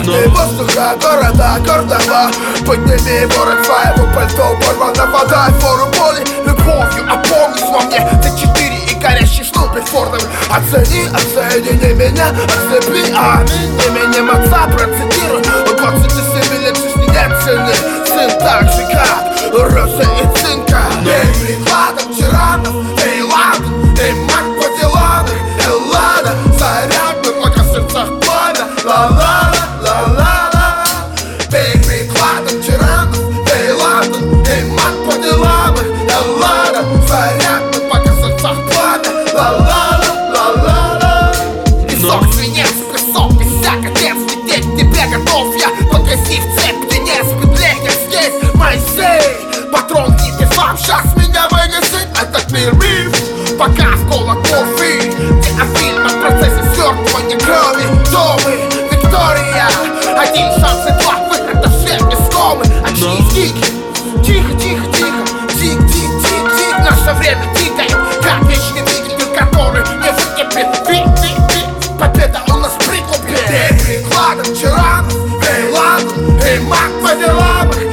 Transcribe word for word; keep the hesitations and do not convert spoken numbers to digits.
Чистый воздуха, города, гордого. Подними ворот своего пальто, порвана вода, фору боли, любовью опомнись во мне. Т четыре и горящий шнур Фордом. Оцени, оцени меня, отцепи, аминь. Именем отца процитируй. У двадцати семи лет жизни нет цены. Сын так же, как роза и цинка. Эй, прикладом тиранов, эй, ладно, эй, мать по делам, эй, ладно, зарядно, пока в сердцах пламя. Ла-ла-ла, ла-ла-ла. Эй, прикладом тиранов, эй, ладно, эй, мать по делам, эй, ладно, зарядно, пока в сердцах пламя. Ла-ла-ла, ла-ла-ла. Песок, свинец, песок, песок, отец, лететь тебе готов я. Погаси в цепь, где не спит лекарь здесь, Моисей. Патрон не сам, сейчас меня вынесет этот мир миф. Показ кулаков и диафильм о процессе свертывания крови. Домы, Виктория, один шанс и два выхода, все без комы. Очнись, дикий, тихо, тихо, тихо, тик, тик, тик, тик. Наше время тикает, как вечный двигатель, который не выкипит. Пик, пик, пик, победа у нас прикупит. Эй, прикладом тиранов, эй, ладно, эй, маг по делам.